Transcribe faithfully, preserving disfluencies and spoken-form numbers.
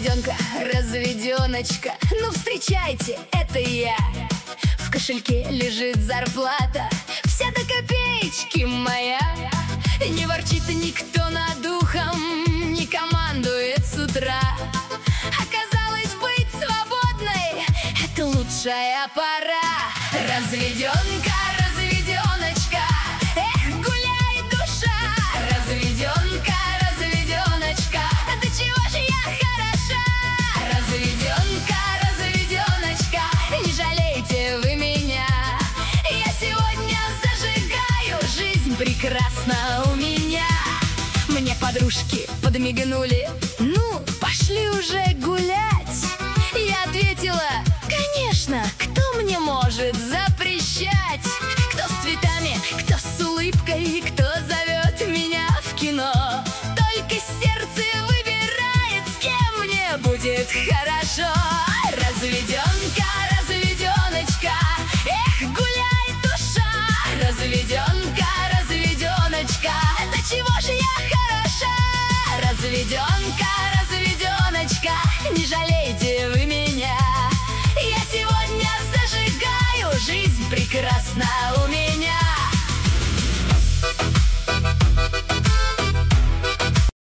Разведенка, разведеночка, ну встречайте, это я. В кошельке лежит зарплата, вся до копеечки моя. Не ворчит никто над духом, не командует с утра. Оказалось, быть свободной — это лучшая пора. Разведенка, разведеночка, эх, гуляет душа. Разведенка, разведеночка, до чего же я хороша. Разведенка, разведеночка, не жалейте вы меня. Я сегодня зажигаю, жизнь прекрасна у меня. Мне подружки подмигнули: ну, пошли уже гулять. Я ответила: конечно, кто мне может запрещать? Кто с цветами, кто с улыбкой, кто зовет меня в кино. Только сердце выбирает, с кем мне будет хорошо. Разведенка, разведеночка, эх, гуляет душа. Разведенка, разведеночка, до чего же я хороша. Разведенка, разведеночка, не жалейте вы меня. Я сегодня зажигаю, жизнь прекрасна у